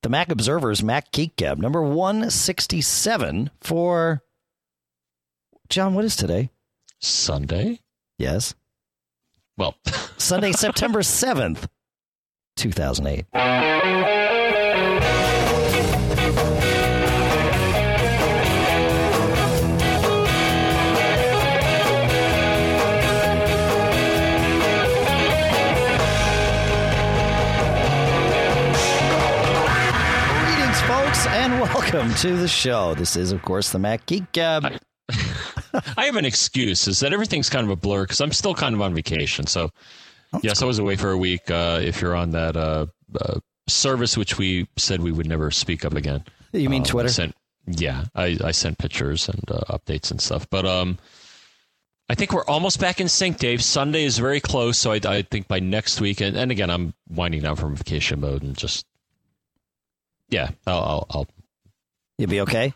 Mac Observer's Mac Geek Gab, number 167 for... John, what is today? Sunday? Yes. Well... Sunday, September 7th, 2008. And welcome to the show. This is, of course, the Mac Geek Gab. I have an excuse, is that everything's kind of a blur because I'm still kind of on vacation. So, yes, I was away for a week. If you're on that service, which we said we would never speak of again. You mean Twitter? I sent pictures and updates and stuff. But I think we're almost back in sync, Dave. Sunday is very close. So I think by next week, and again, I'm winding down from vacation mode and just... Yeah, I'll. You'll be okay.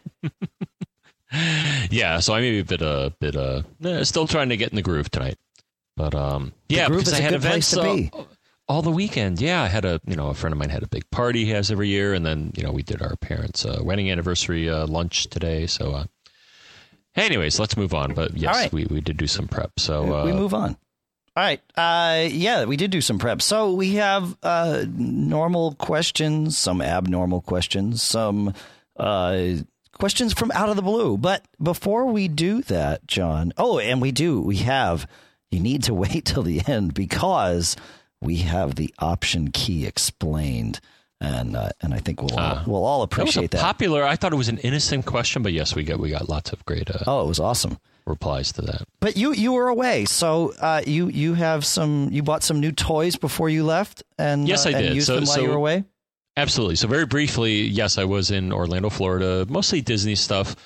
Yeah, so I may be a bit still trying to get in the groove tonight, but yeah, because I had events all the weekend. Yeah, I had a friend of mine had a big party he has every year, and then we did our parents' wedding anniversary lunch today. So, anyways, let's move on. But yes, right. we did do some prep. So we move on. All right. Yeah, we did do some prep. So we have normal questions, some abnormal questions, some questions from out of the blue. But before we do that, John, you need to wait till the end because we have the option key explained. And I think we'll all appreciate that. Popular. I thought it was an innocent question, but yes, we got lots of great. It was awesome. Replies to that. But you were away, so you bought some new toys before you left, and yes, I did. And used them while you were away. Absolutely. So very briefly, yes, I was in Orlando, Florida, mostly Disney stuff.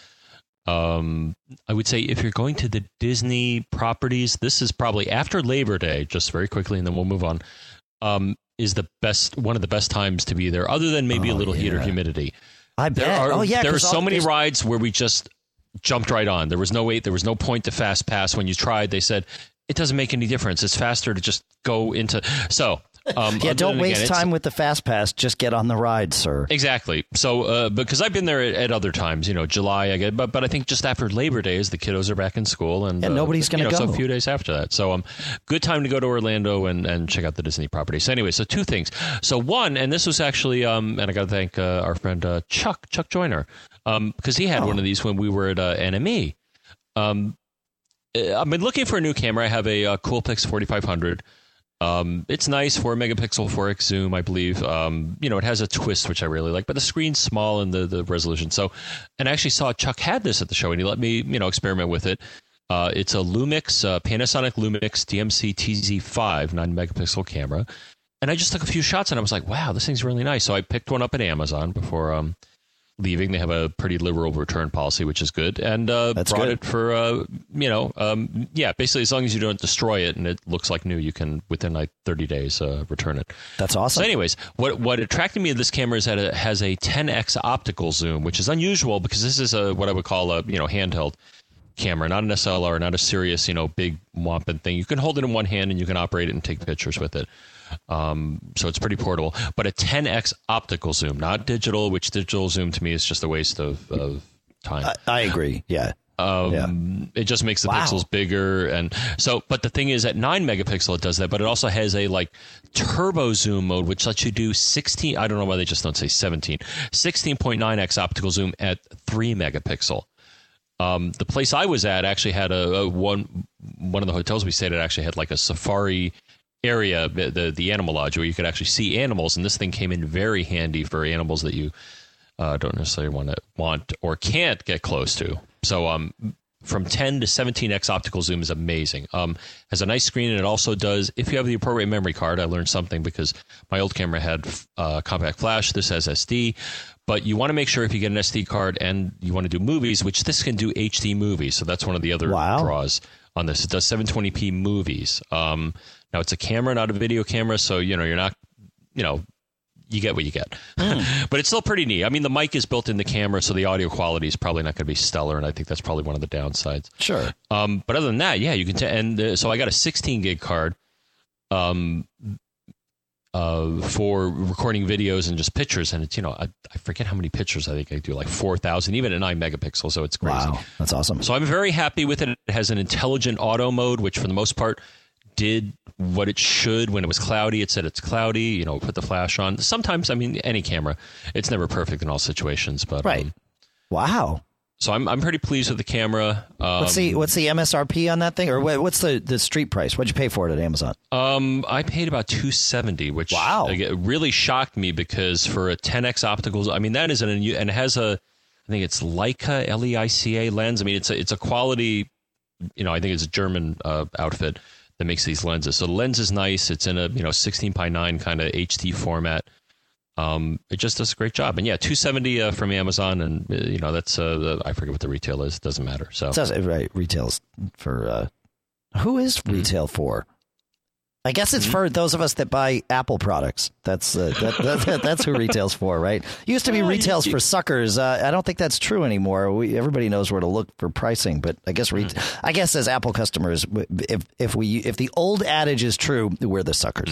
I would say if you're going to the Disney properties, this is probably after Labor Day. Just very quickly, and then we'll move on. Is one of the best times to be there, other than maybe a little heat or humidity. I bet. There are so many rides where we just jumped right on. There was no wait. There was no point to fast pass. When you tried, they said it doesn't make any difference. It's faster to just go into. So don't waste time with the fast pass. Just get on the ride, sir. Exactly. So because I've been there at other times, July, I get, but I think just after Labor Day, as the kiddos are back in school, and nobody's going to go. So a few days after that. So good time to go to Orlando and check out the Disney property. So anyway, so two things. So one, and this was actually, and I got to thank our friend Chuck Joyner, because he had one of these when we were at NME. I've been looking for a new camera. I have a Coolpix 4500. It's nice, 4 megapixel 4x zoom, I believe. It has a twist, which I really like, but the screen's small and the resolution. So, and I actually saw Chuck had this at the show, and he let me, experiment with it. It's a Lumix, Panasonic Lumix DMC TZ5 9 megapixel camera. And I just took a few shots and I was like, wow, this thing's really nice. So I picked one up at Amazon before, leaving. They have a pretty liberal return policy, which is good, and brought it for basically as long as you don't destroy it and it looks like new, you can within like 30 days return it. That's awesome. So anyways, what attracted me to this camera is that it has a 10x optical zoom, which is unusual because this is what I would call a handheld camera, not an SLR, not a serious big whomping thing. You can hold it in one hand and you can operate it and take pictures with it. So it's pretty portable, but a 10x optical zoom, not digital, which digital zoom to me is just a waste of time. I agree. Yeah. It just makes the pixels bigger. And so, but the thing is at 9 megapixel, it does that, but it also has a turbo zoom mode, which lets you do 16. I don't know why they just don't say 16.9x optical zoom at 3 megapixel. The place I was at actually had one of the hotels we stayed at actually had like a safari area, the animal lodge, where you could actually see animals, and this thing came in very handy for animals that you don't necessarily want or can't get close to. So from 10 to 17x optical zoom is amazing. Has a nice screen, and it also does, if you have the appropriate memory card. I learned something because my old camera had compact flash. This has SD. But you want to make sure if you get an SD card and you want to do movies, which this can do HD movies. So that's one of the other draws on this. It does 720p movies. Now, it's a camera, not a video camera, so, you're not, you get what you get. But it's still pretty neat. I mean, the mic is built in the camera, so the audio quality is probably not going to be stellar, and I think that's probably one of the downsides. Sure. But other than that, yeah, you can... so I got a 16 gig card. for recording videos and just pictures. And it's, I forget how many pictures I think I do, like 4,000, even at 9 megapixels. So it's crazy. Wow, that's awesome. So I'm very happy with it. It has an intelligent auto mode, which for the most part did what it should. When it was cloudy, it said it's cloudy, put the flash on. Sometimes, any camera, it's never perfect in all situations, but right. Wow. So I'm pretty pleased with the camera. What's the MSRP on that thing, or what's the street price? What'd you pay for it at Amazon? I paid about $270, which really shocked me because for a 10x optical, that is and it has I think it's Leica LEICA lens. It's a quality, I think it's a German outfit that makes these lenses. So the lens is nice. It's in a 16:9 kind of HD format. It just does a great job. And yeah, $270 from Amazon, and that's I forget what the retail is. It doesn't matter. So right, retail's for who is retail for? I guess it's for those of us that buy Apple products. That's that's who retail's for, right? Used to be retail's for suckers. I don't think that's true anymore. Everybody knows where to look for pricing, but I guess I guess as Apple customers, if the old adage is true, we're the suckers.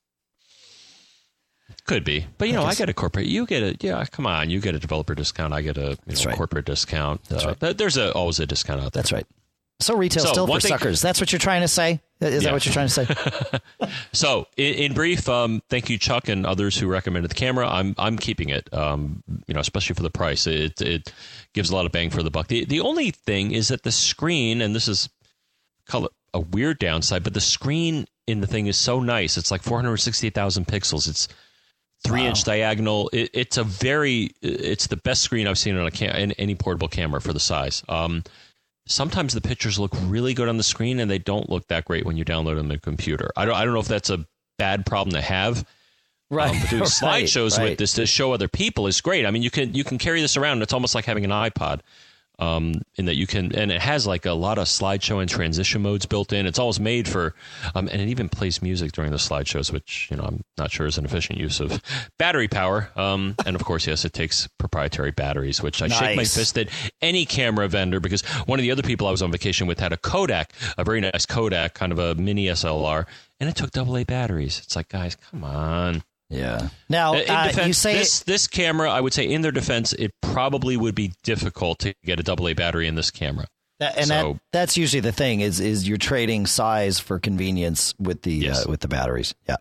Could be, but I get a corporate. You get come on, you get a developer discount. I get a corporate discount. That's right. There's always a discount out there. That's right. So retail's still for suckers. That's what you're trying to say? Is that what you're trying to say? So in brief, thank you, Chuck, and others who recommended the camera. I'm keeping it. Especially for the price. It gives a lot of bang for the buck. The only thing is that the screen, and this is call it a weird downside, but the screen in the thing is so nice. It's like 468,000 pixels. It's 3-inch diagonal. It's the best screen I've seen on in any portable camera for the size. Sometimes the pictures look really good on the screen, and they don't look that great when you download them on the computer. I don't know if that's a bad problem to have. Right. But doing slideshows with this to show other people is great. You can carry this around. It's almost like having an iPod. In that you can, and it has like a lot of slideshow and transition modes built in. It's always made for, and it even plays music during the slideshows, which I'm not sure is an efficient use of battery power. And of course, yes, it takes proprietary batteries, which I shake my fist at any camera vendor, because one of the other people I was on vacation with had a Kodak, a very nice Kodak, kind of a mini SLR, and it took AA batteries. It's like, guys, come on. Yeah. Now, defense, you say this camera, I would say, in their defense, it probably would be difficult to get a AA battery in this camera. That's usually the thing is you're trading size for convenience with the batteries. Yeah.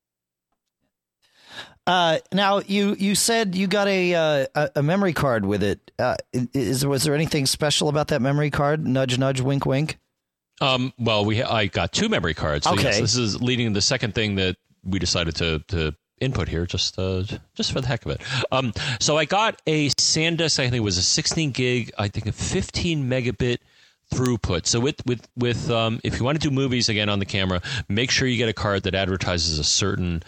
Now you said you got a memory card with it. Was there anything special about that memory card? Nudge, nudge, wink, wink. Well, I got 2 memory cards. So okay. Yes, this is leading to the second thing that we decided to input here, just for the heck of it. So I got a SanDisk. I think it was a 16 gig. I think a 15 megabit throughput. So with if you want to do movies again on the camera, make sure you get a card that advertises a certain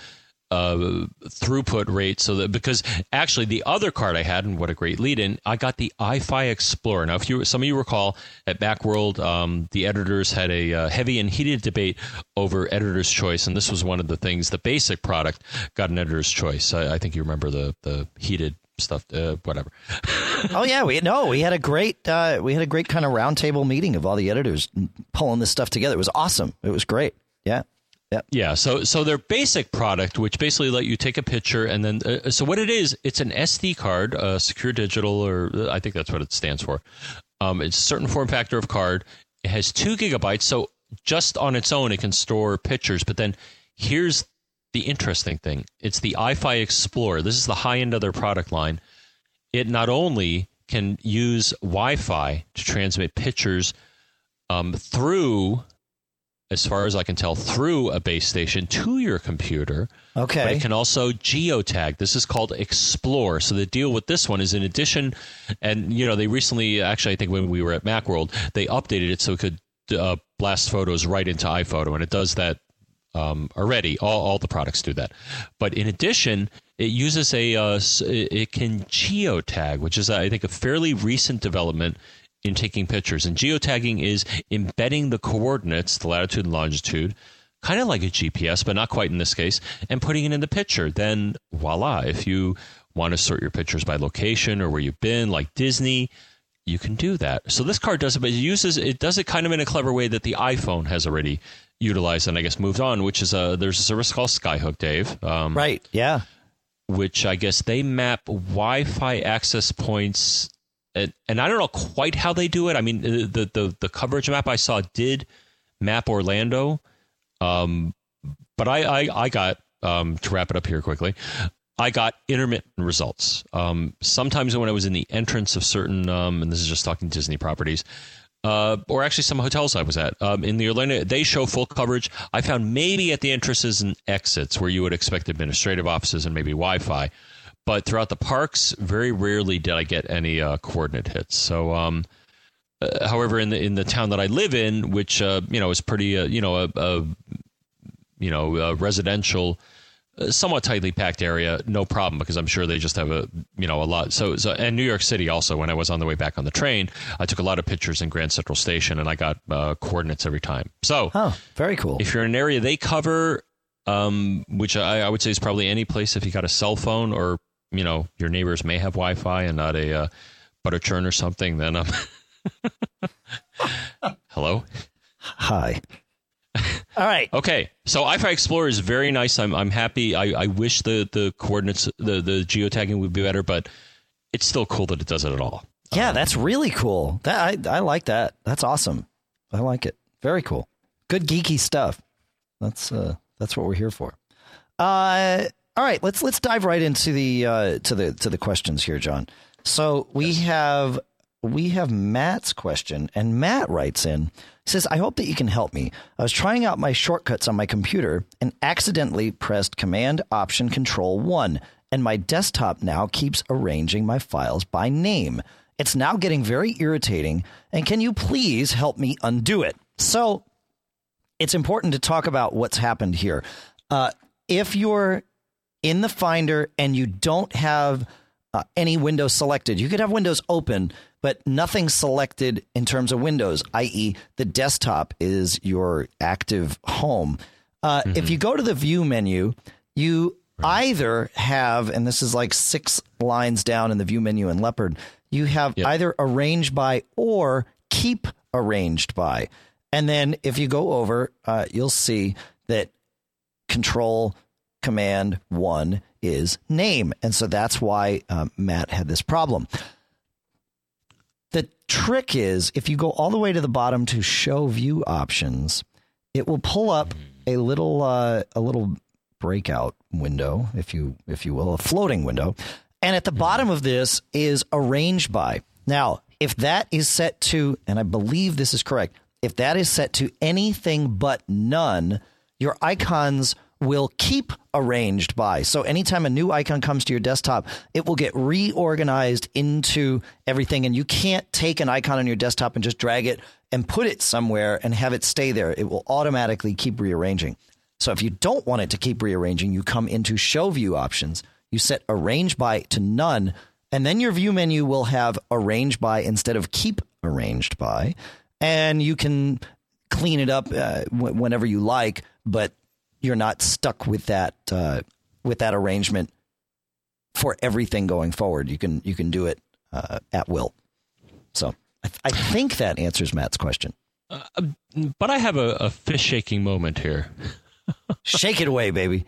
throughput rate, so that, because actually the other card I had, and what a great lead-in, I got the iFi Explorer. Now, some of you recall at Macworld, the editors had a heavy and heated debate over editor's choice, and this was one of the things. The basic product got an editor's choice. I think you remember the heated stuff, whatever. Oh yeah, we had a great kind of roundtable meeting of all the editors pulling this stuff together. It was awesome. It was great. Yeah. Yep. Yeah, so their basic product, which basically let you take a picture, and then so what it is, it's an SD card, secure digital, or I think that's what it stands for. It's a certain form factor of card. It has 2 gigabytes, so just on its own it can store pictures. But then here's the interesting thing: it's the iFi Explorer. This is the high end of their product line. It not only can use Wi-Fi to transmit pictures through, as far as I can tell, through a base station to your computer. Okay. But it can also geotag. This is called Explore. So the deal with this one is, in addition, and they recently, actually, I think when we were at Macworld, they updated it so it could blast photos right into iPhoto, and it does that already. All the products do that. But in addition, it uses it can geotag, which is, I think, a fairly recent development in taking pictures. And geotagging is embedding the coordinates, the latitude and longitude, kind of like a GPS, but not quite in this case, and putting it in the picture. Then voila, if you want to sort your pictures by location or where you've been, like Disney, you can do that. So this card does it, but it does it kind of in a clever way that the iPhone has already utilized and I guess moved on, which is there's a service called Skyhook, Dave. Right. Yeah. Which I guess they map Wi-Fi access points, and I don't know quite how they do it. I mean, the coverage map I saw did map Orlando, but I got to wrap it up here quickly. I got intermittent results. Sometimes when I was in the entrance of certain, and this is just talking Disney properties, or actually some hotels I was at, in the Orlando, they show full coverage. I found maybe at the entrances and exits where you would expect administrative offices and maybe Wi-Fi. But throughout the parks, very rarely did I get any coordinate hits. So, however, in the town that I live in, which is pretty residential, somewhat tightly packed area, no problem, because I'm sure they just have a lot. So and New York City also, when I was on the way back on the train, I took a lot of pictures in Grand Central Station, and I got coordinates every time. So, very cool. If you're in an area they cover, which I would say is probably any place if you got a cell phone, or your neighbors may have Wi-Fi and not a butter churn or something, then hello, hi. All right. Okay. So Wi-Fi Explorer is very nice. I'm happy. I wish the coordinates, the geotagging would be better, but it's still cool that it does it at all. Yeah, that's really cool. That I like that. That's awesome. I like it. Very cool. Good geeky stuff. That's what we're here for. All right. Let's dive right into the questions here, John. So we have Matt's question, and Matt writes in. He says, I hope that you can help me. I was trying out my shortcuts on my computer and accidentally pressed Command-Option-Control-1, and my desktop now keeps arranging my files by name. It's now getting very irritating, and can you please help me undo it? So it's important to talk about what's happened here. If you're in the Finder and you don't have any windows selected, you could have Windows open, but nothing selected in terms of Windows, i.e. the desktop is your active home. If you go to the View menu, you either have, and this is like 6 lines down in the View menu in Leopard, you have either Arrange By or Keep Arranged By. And then if you go over, you'll see that Control Command 1 is Name. And so that's why Matt had this problem. The trick is, if you go all the way to the bottom to Show View Options, it will pull up a little breakout window, if you will, a floating window. And at the bottom of this is Arrange By. Now, if that is set to, and I believe this is correct, if that is set to anything but none, your icons will keep arranged by. So anytime a new icon comes to your desktop, it will get reorganized into everything. And you can't take an icon on your desktop and just drag it and put it somewhere and have it stay there. It will automatically keep rearranging. So if you don't want it to keep rearranging, you come into Show View Options, you set Arrange By to None, and then your View menu will have Arrange By instead of Keep Arranged By. And you can clean it up whenever you like, but you're not stuck with that arrangement for everything going forward. You can do it at will. So I think that answers Matt's question. But I have a fish shaking moment here. Shake it away, baby.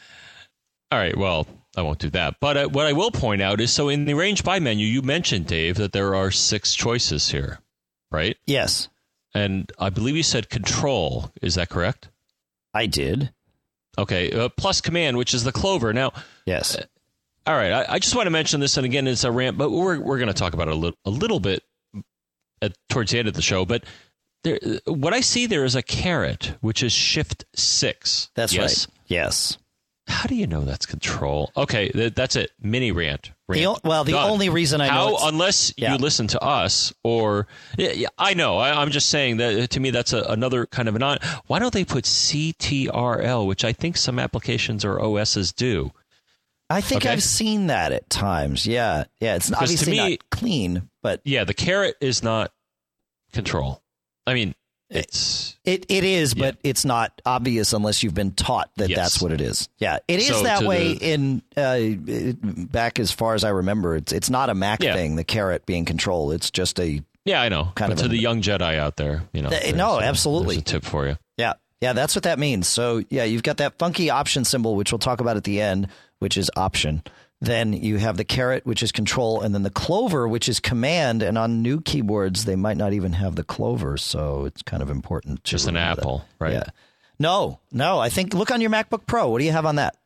All right. Well, I won't do that. But what I will point out is, so in the Arrange By menu, you mentioned, Dave, that there are 6 choices here, right? Yes. And I believe you said Control. Is that correct? I did. Okay, plus Command, which is the Clover. Now, yes. All right, I just want to mention this, and again, it's a rant, but we're going to talk about it a little bit towards the end of the show. But what I see there is a caret, which is Shift 6. That's right. Yes. How do you know that's Control? Okay, that's it. Mini rant. The only reason I know unless you listen to us, or I know. I'm just saying that to me that's another kind of an. Why don't they put CTRL, which I think some applications or OSs do? I think I've seen that at times. Yeah. It's obviously not clean, but the caret is not Control. I mean, It is, but it's not obvious unless you've been taught that that's what it is. Yeah, it is that way in back as far as I remember. It's not a Mac thing, the caret being control. It's just a I know. But to the young Jedi out there, no, absolutely. There's a tip for you. Yeah, that's what that means. So you've got that funky option symbol, which we'll talk about at the end, which is option. Then you have the caret, which is control, and then the clover, which is command. And on new keyboards, they might not even have the clover, so it's kind of important. Just an apple, right? Yeah. No. I think look on your MacBook Pro. What do you have on that?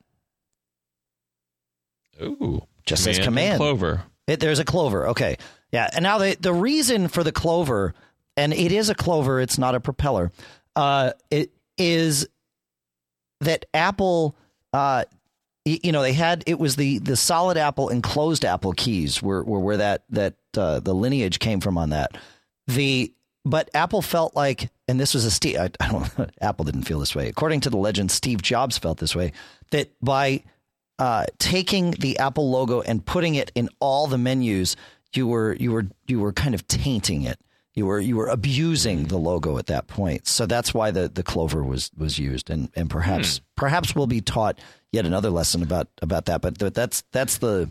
Ooh, just says command. Clover. There's a clover. Okay. Yeah. And now the reason for the clover, and it is a clover, it's not a propeller. It is that Apple. They had it was the solid Apple and closed Apple keys were where that the lineage came from on that. But Apple felt like, and this was I don't Apple didn't feel this way. According to the legend, Steve Jobs felt this way, that by taking the Apple logo and putting it in all the menus, you were kind of tainting it. You were abusing the logo at that point. So that's why the clover was used, and perhaps we'll be taught yet another lesson about that. But that's the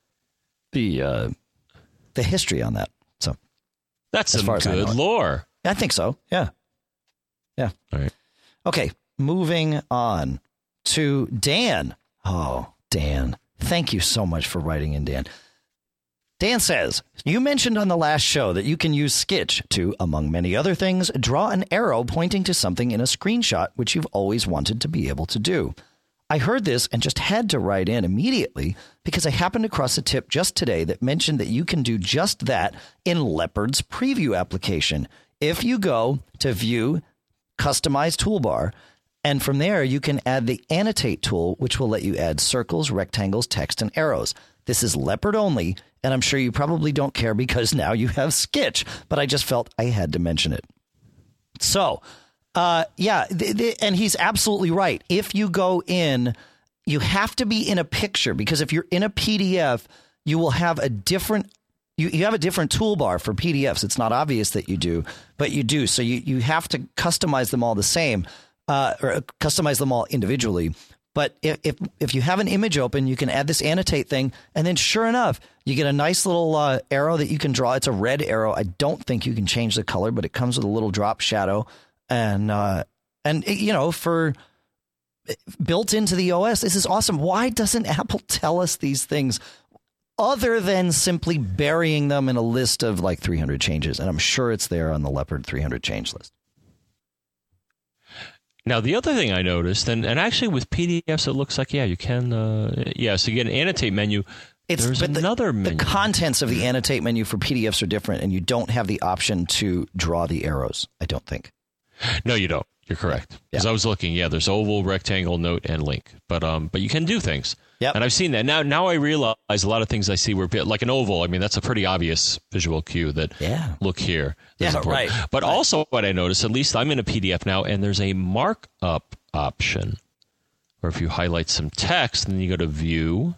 history on that. So that's some good lore. I think so. Yeah. All right. Okay. Moving on to Dan. Oh, Dan. Thank you so much for writing in, Dan. Dan says, you mentioned on the last show that you can use Skitch to, among many other things, draw an arrow pointing to something in a screenshot, which you've always wanted to be able to do. I heard this and just had to write in immediately because I happened across a tip just today that mentioned that you can do just that in Leopard's preview application. If you go to View, Customize Toolbar, and from there you can add the Annotate tool, which will let you add circles, rectangles, text, and arrows. This is Leopard only, and I'm sure you probably don't care because now you have Skitch, but I just felt I had to mention it. So, and he's absolutely right. If you go in, you have to be in a picture, because if you're in a PDF, you will have a different you have a different toolbar for PDFs. It's not obvious that you do, but you do. So you have to customize them all the same, or customize them all individually. But if you have an image open, you can add this annotate thing, and then sure enough, you get a nice little arrow that you can draw. It's a red arrow. I don't think you can change the color, but it comes with a little drop shadow, and for built into the OS, this is awesome. Why doesn't Apple tell us these things other than simply burying them in a list of like 300 changes? And I'm sure it's there on the Leopard 300 change list. Now, the other thing I noticed, and actually with PDFs, it looks like, you can, so you get an annotate menu. There's another menu. The contents of the annotate menu for PDFs are different, and you don't have the option to draw the arrows, I don't think. No, you don't. You're correct. Because I was looking, there's oval, rectangle, note, and link. But you can do things. Yep. And I've seen that. Now I realize a lot of things I see were like an oval. I mean, that's a pretty obvious visual cue that look here. Right. But also what I noticed, at least I'm in a PDF now, and there's a markup option. Or if you highlight some text, and then you go to View,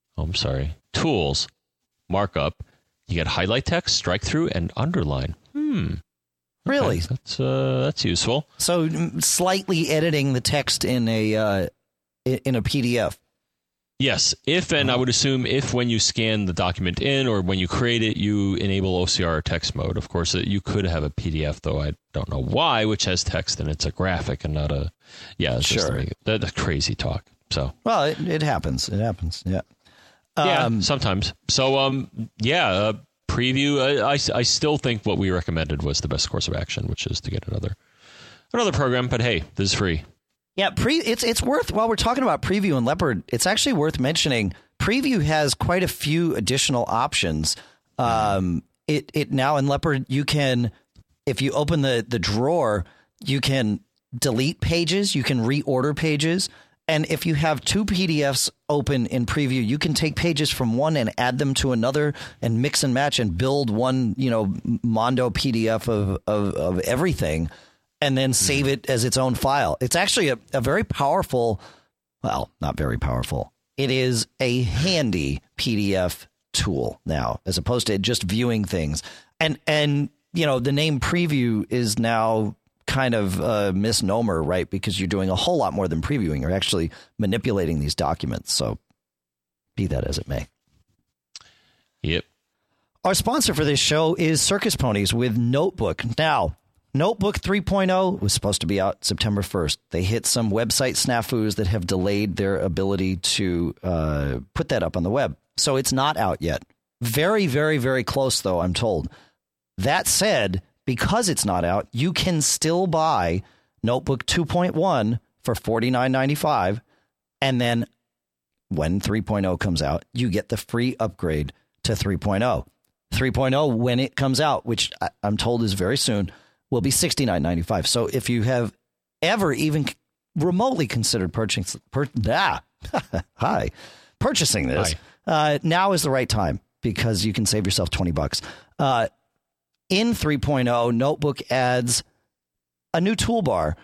Tools, Markup, you get highlight text, strike through, and underline. Really? Okay, that's useful. So slightly editing the text in a PDF. Yes, I would assume if when you scan the document in or when you create it, you enable OCR text mode. Of course, you could have a PDF, though I don't know why, which has text and it's a graphic and not a. Yeah, it's sure. That's crazy talk. So well, it happens. It happens. Yeah. Sometimes. So preview. I still think what we recommended was the best course of action, which is to get another program. But hey, this is free. Yeah, it's worth, while we're talking about Preview and Leopard, it's actually worth mentioning Preview has quite a few additional options. It now in Leopard, you can, if you open the drawer, you can delete pages, you can reorder pages. And if you have two PDFs open in Preview, you can take pages from one and add them to another and mix and match and build one, Mondo PDF of everything, and then save it as its own file. It's actually a very powerful, well, not very powerful. It is a handy PDF tool now, as opposed to just viewing things. And the name Preview is now kind of a misnomer, right? Because you're doing a whole lot more than previewing. You're actually manipulating these documents. So be that as it may. Yep. Our sponsor for this show is Circus Ponies with Notebook. Now, Notebook 3.0 was supposed to be out September 1st. They hit some website snafus that have delayed their ability to put that up on the web. So it's not out yet. Very, very, very close, though, I'm told. That said, because it's not out, you can still buy Notebook 2.1 for $49.95. And then when 3.0 comes out, you get the free upgrade to 3.0. 3.0, when it comes out, which I'm told is very soon, will be $69.95. So if you have ever even remotely considered purchasing this, now is the right time because you can save yourself $20. In 3.0, Notebook adds a new toolbar,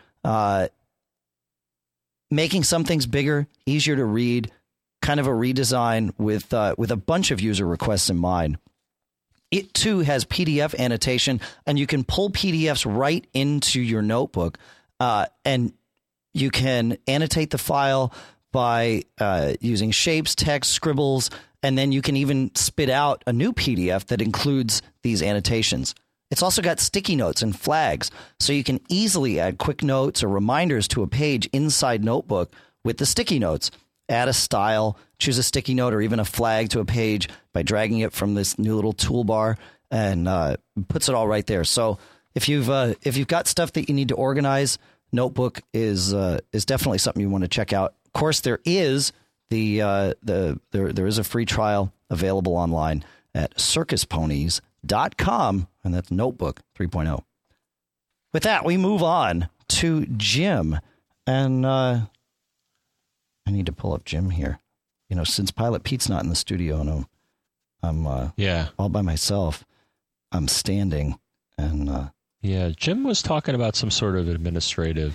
making some things bigger, easier to read, kind of a redesign with a bunch of user requests in mind. It, too, has PDF annotation, and you can pull PDFs right into your notebook, and you can annotate the file by using shapes, text, scribbles, and then you can even spit out a new PDF that includes these annotations. It's also got sticky notes and flags, so you can easily add quick notes or reminders to a page inside Notebook with the sticky notes. Add a style, choose a sticky note or even a flag to a page by dragging it from this new little toolbar, and puts it all right there. So if you've got stuff that you need to organize, Notebook is definitely something you want to check out. Of course, there is there is a free trial available online at circusponies.com, and that's Notebook 3.0. With that, we move on to Jim, and I need to pull up Jim here. You know, since Pilot Pete's not in the studio and I'm all by myself, I'm standing, and Jim was talking about some sort of administrative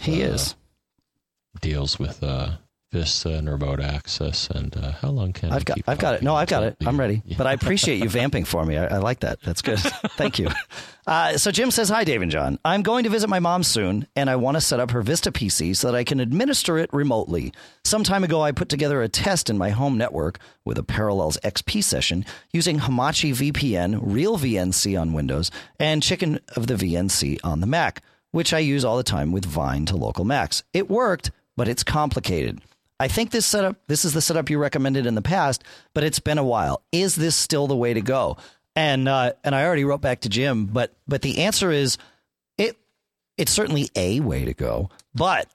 deals with Vista and remote access, and how long can I've got it. No, I've got it. I'm ready. Yeah. But I appreciate you vamping for me. I like that. That's good. Thank you. So Jim says, "Hi, Dave and John. I'm going to visit my mom soon, and I want to set up her Vista PC so that I can administer it remotely. Some time ago, I put together a test in my home network with a Parallels XP session using Hamachi VPN, Real VNC on Windows, and Chicken of the VNC on the Mac, which I use all the time with Vine to local Macs. It worked, but it's complicated. I think this is the setup you recommended in the past, but it's been a while. Is this still the way to go?" And I already wrote back to Jim, but the answer is it's certainly a way to go. But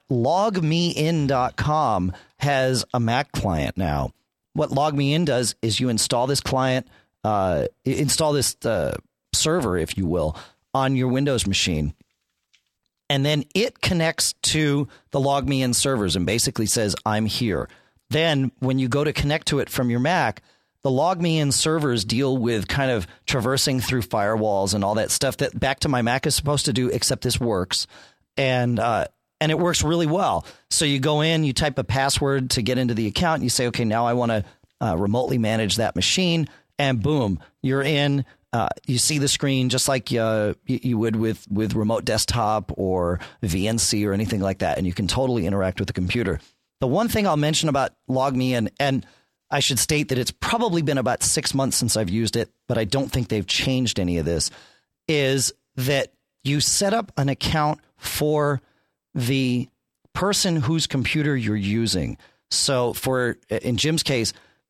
LogMeIn.com has a Mac client now. What LogMeIn does is you install this client, install this server, if you will, on your Windows machine. And then it connects to the LogMeIn servers and basically says, "I'm here." Then when you go to connect to it from your Mac, the LogMeIn servers deal with kind of traversing through firewalls and all that stuff that Back to My Mac is supposed to do, except this works. And it works really well. So you go in, you type a password to get into the account, and you say, "Okay, now I want to remotely manage that machine." And boom, you're in. You see the screen just like you would with remote desktop or VNC or anything like that, and you can totally interact with the computer. The one thing I'll mention about LogMeIn, and I should state that it's probably been about 6 months since I've used it, but I don't think they've changed any of this, is that you set up an account for the person whose computer you're using. So in Jim's case,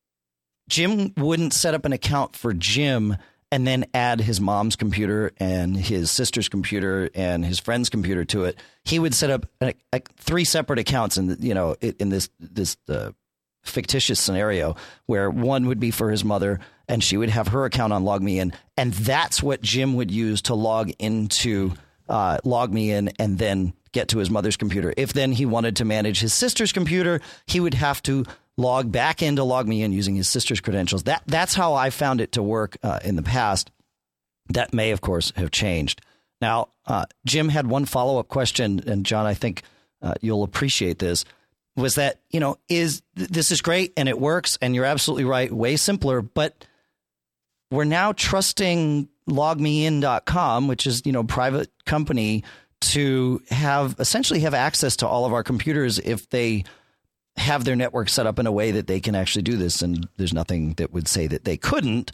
Jim wouldn't set up an account for Jim and then add his mom's computer and his sister's computer and his friend's computer to it. He would set up 3 separate accounts in this fictitious scenario where one would be for his mother and she would have her account on LogMeIn, and that's what Jim would use to log into LogMeIn and then get to his mother's computer. If then he wanted to manage his sister's computer, he would have to log back into LogMeIn using his sister's credentials. That's how I found it to work in the past. That may, of course, have changed. Now, Jim had one follow-up question, and John, I think you'll appreciate this, was that, this is great and it works, and you're absolutely right, way simpler, but we're now trusting LogMeIn.com, which is, private company, to essentially have access to all of our computers if they have their network set up in a way that they can actually do this. And there's nothing that would say that they couldn't.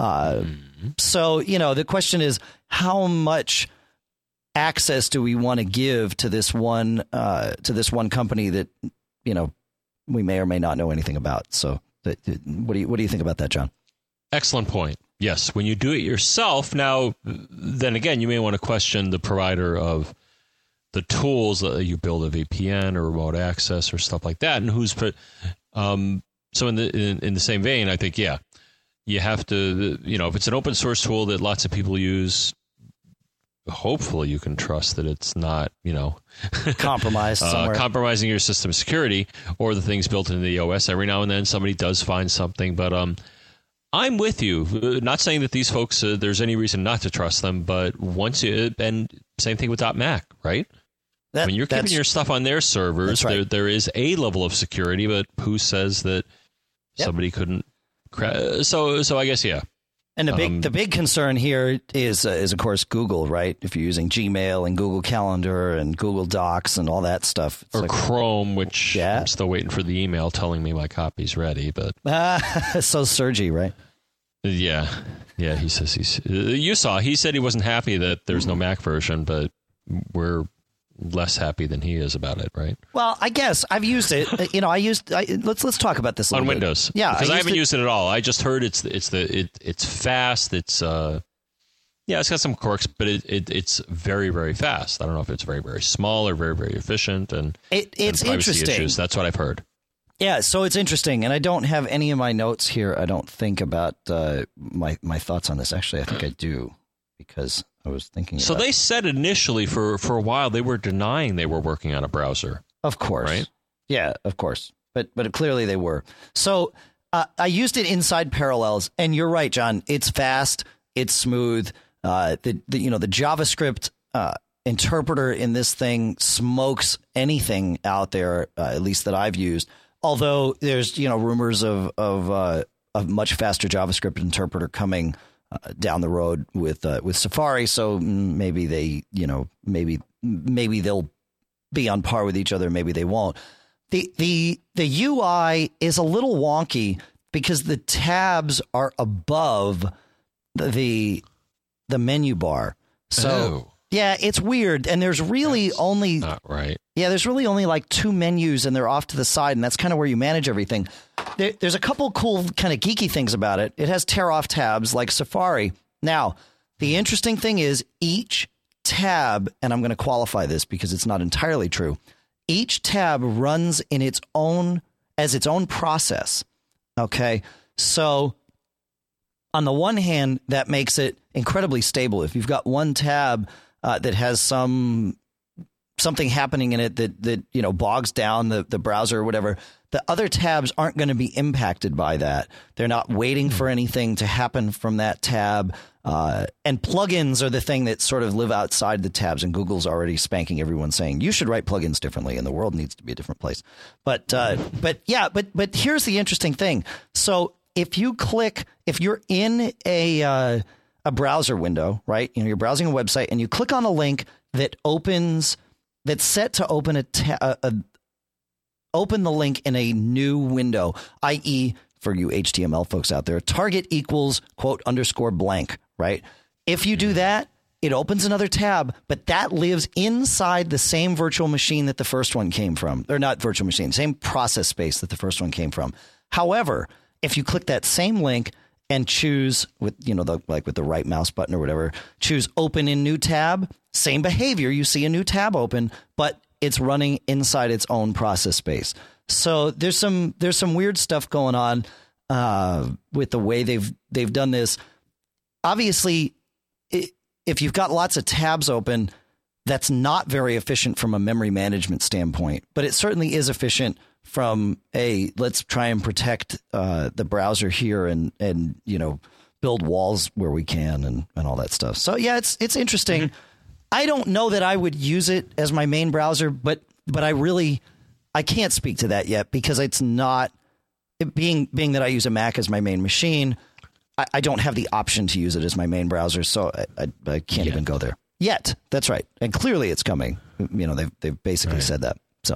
So, the question is, how much access do we want to give to this one company that, we may or may not know anything about? So what do you think about that, John? Excellent point. Yes. When you do it yourself, now, then again, you may want to question the provider of the tools that you build a VPN or remote access or stuff like that. And who's put, so in the same vein, I think, yeah, you have to, if it's an open source tool that lots of people use, hopefully you can trust that it's not, compromised somewhere. Compromising your system security or the things built into the OS. Every now and then somebody does find something, but I'm with you. Not saying that these folks, there's any reason not to trust them, but and same thing with .Mac, right? When you're keeping your stuff on their servers, right. there is a level of security, but who says that somebody couldn't? So I guess, yeah. And the big concern here is of course Google, right? If you're using Gmail and Google Calendar and Google Docs and all that stuff, or Chrome, which I'm still waiting for the email telling me my copy's ready. But so Sergey, right? Yeah. He says he said he wasn't happy that there's no Mac version, but we're less happy than he is about it, right? Well, I guess I've used it. Let's talk about this a little on Windows. Bit. Yeah, because I haven't used it at all. I just heard it's fast. It's it's got some quirks, but it's very, very fast. I don't know if it's very, very small or very, very efficient, and it's privacy interesting. Issues. That's what I've heard. Yeah, so it's interesting, and I don't have any of my notes here. I don't think about my thoughts on this. Actually, I think I do, because I was thinking. So they said initially for a while they were denying they were working on a browser. Of course, right? Yeah, of course, but clearly they were. So I used it inside Parallels, and you're right, John. It's fast, it's smooth. The JavaScript interpreter in this thing smokes anything out there, at least that I've used. Although there's rumors of a much faster JavaScript interpreter coming down the road with Safari, so maybe they maybe they'll be on par with each other, maybe they won't. The UI is a little wonky because the tabs are above the menu bar. So yeah, it's weird, and there's really only not right. Yeah, there's really only like 2 menus, and they're off to the side, and that's kind of where you manage everything. There's a couple cool kind of geeky things about it. It has tear-off tabs like Safari. Now, the interesting thing is each tab, and I'm going to qualify this because it's not entirely true, each tab runs in its own process. Okay, so on the one hand, that makes it incredibly stable. If you've got one tab that has something happening in it that bogs down the browser or whatever, the other tabs aren't going to be impacted by that. They're not waiting for anything to happen from that tab. And plugins are the thing that sort of live outside the tabs, and Google's already spanking everyone saying you should write plugins differently and the world needs to be a different place. But here's the interesting thing. So if you're in a browser window, right? You're browsing a website and you click on a link that's set to open the link in a new window, i.e., for you HTML folks out there, target equals _blank, right? If you do that, it opens another tab, but that lives inside the same virtual machine that the first one came from. Or not virtual machine, same process space that the first one came from. However, if you click that same link and choose with the right mouse button or whatever, choose open in new tab, same behavior. You see a new tab open, but it's running inside its own process space. So there's some weird stuff going on with the way they've done this. Obviously, if you've got lots of tabs open, that's not very efficient from a memory management standpoint, but it certainly is efficient from let's try and protect the browser here and build walls where we can and all that stuff. So yeah, it's interesting. Mm-hmm. I don't know that I would use it as my main browser, but I can't speak to that yet because it's not being that I use a Mac as my main machine. I don't have the option to use it as my main browser, so I can't even go there. yet. That's right. And clearly it's coming. You know, they've basically said that. So,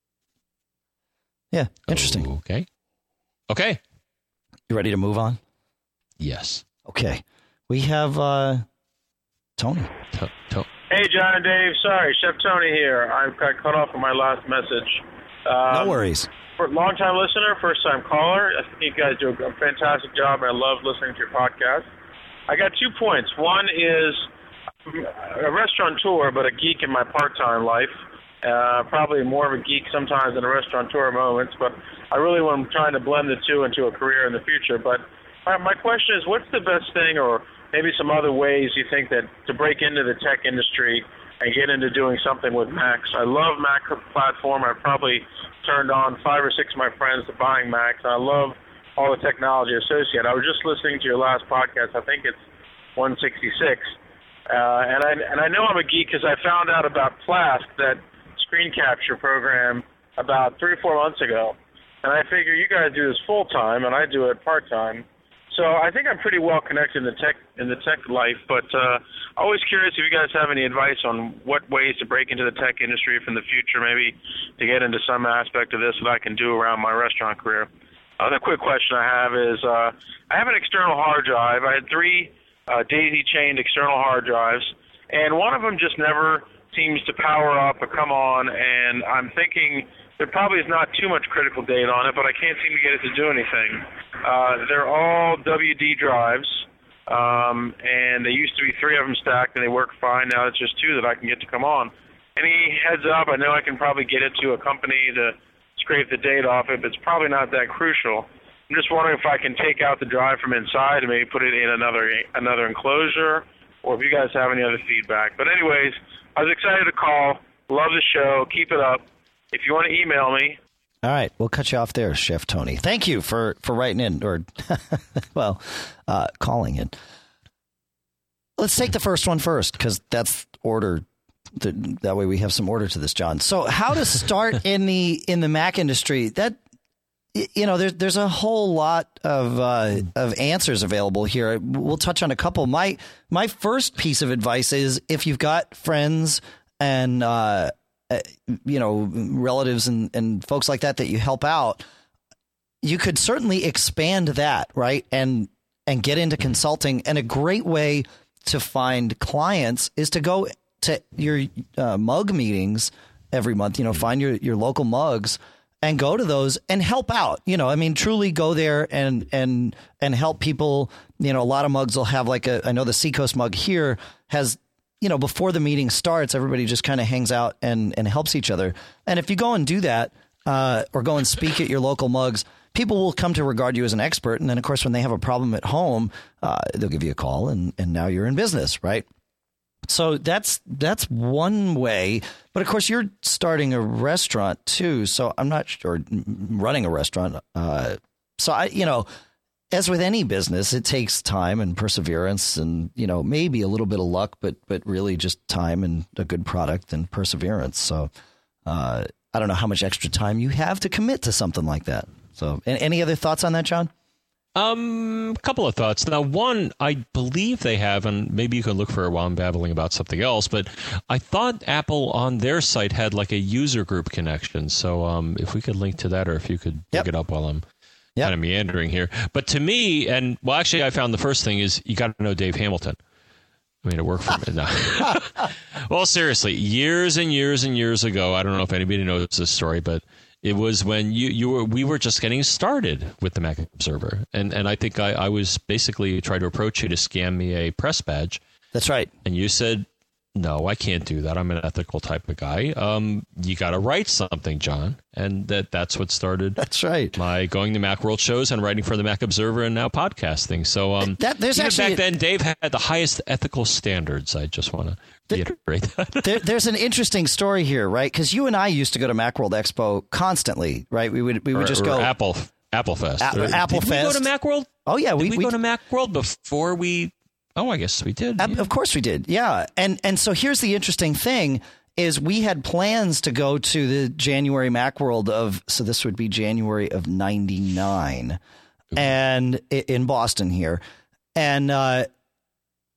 yeah, interesting. Okay. You ready to move on? Yes. Okay. We have Tony. Hey, John and Dave. Sorry, Chef Tony here. I got cut off on my last message. No worries. For long-time listener, first-time caller. I think you guys do a fantastic job, and I love listening to your podcast. I got 2 points. One is a restaurateur, but a geek in my part-time life. Probably more of a geek sometimes than a restaurateur moments, but I really am trying to blend the two into a career in the future. But my question is, what's the best thing, or maybe some other ways you think that to break into the tech industry and get into doing something with Macs? I love Mac platform. I probably turned on 5 or 6 of my friends to buying Macs, and I love all the technology associated. I was just listening to your last podcast. I think it's 166. And I know I'm a geek because I found out about Flask, that screen capture program, about 3 or 4 months ago. And I figure you guys do this full time, and I do it part time. So I think I'm pretty well connected in the tech life. But always curious if you guys have any advice on what ways to break into the tech industry from the future, maybe to get into some aspect of this that I can do around my restaurant career. Other quick question I have is I have an external hard drive. I had 3 daisy-chained external hard drives, and one of them just never seems to power up or come on, and I'm thinking there probably is not too much critical data on it, but I can't seem to get it to do anything. They're all WD drives, and there used to be 3 of them stacked, and they work fine. Now it's just 2 that I can get to come on. Any heads up? I know I can probably get it to a company to scrape the data off it, but it's probably not that crucial. I'm just wondering if I can take out the drive from inside and maybe put it in another enclosure, or if you guys have any other feedback. But anyways, I was excited to call. Love the show. Keep it up. If you want to email me. All right. We'll cut you off there, Chef Tony. Thank you for writing in, or, calling in. Let's take the first one first, because that's order. That way we have some order to this, John. So how to start in the Mac industry? That, you know, there's a whole lot of answers available here. We'll touch on a couple. My first piece of advice is, if you've got friends and relatives and folks like that you help out, you could certainly expand that, right? And get into consulting. And a great way to find clients is to go to your mug meetings every month. You know, find your local mugs and go to those and help out. You know, I mean, truly go there and help people. You know, a lot of mugs will have I know the Seacoast mug here has, you know, before the meeting starts, everybody just kind of hangs out and helps each other. And if you go and do that, or go and speak at your local mugs, people will come to regard you as an expert. And then, of course, when they have a problem at home, they'll give you a call, and now you're in business, right? So that's one way. But of course, you're starting a restaurant too. So I'm not sure, running a restaurant. So as with any business, it takes time and perseverance and, you know, maybe a little bit of luck, but really just time and a good product and perseverance. So I don't know how much extra time you have to commit to something like that. So any other thoughts on that, John? A couple of thoughts. Now, one, I believe they have, and maybe you can look for it while I'm babbling about something else, but I thought Apple on their site had like a user group connection. So if we could link to that, or if you could pick it up while I'm kind of meandering here. But to me, actually, I found the first thing is you got to know Dave Hamilton. I mean, it worked for me. No. Well, seriously, years and years and years ago, I don't know if anybody knows this story, but it was when we were just getting started with the Mac Observer. And I think I was basically trying to approach you to scam me a press badge. That's right. And you said, no, I can't do that. I'm an ethical type of guy. You got to write something, John. And that's what started. That's right. My going to Macworld shows and writing for the Mac Observer and now podcasting. So there's actually back then, Dave had the highest ethical standards. I just want to reiterate that. There's an interesting story here, right? Because you and I used to go to Macworld Expo constantly, right? We would just go Apple Fest. Apple Fest. Did we go to Macworld? Oh yeah, we go to Macworld before we. Oh, I guess we did. Of course we did. Yeah. And so here's the interesting thing is we had plans to go to the January Macworld so this would be January of 99 and in Boston here. And